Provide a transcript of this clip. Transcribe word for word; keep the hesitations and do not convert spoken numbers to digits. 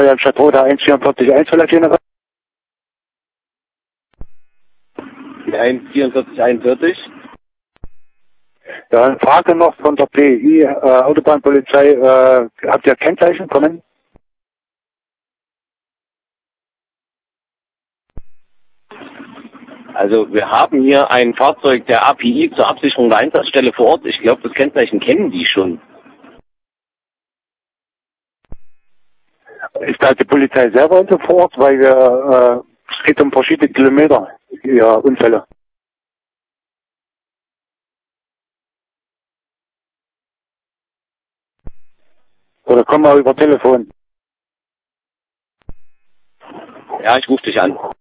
Wilhelmstadt Roda eins vier vier eins vielleicht hier noch? Die eins vier vier einundvierzig. Ja, eine Frage noch von der P I, äh, Autobahnpolizei, äh, habt ihr Kennzeichen kommen? Also wir haben hier ein Fahrzeug der A P I zur Absicherung der Einsatzstelle vor Ort. Ich glaube, das Kennzeichen kennen die schon. Ist da die Polizei selber also vor Ort, weil wir, äh, es geht um verschiedene Kilometer, ja, Unfälle. Oder kommen wir über Telefon? Ja, ich rufe dich an.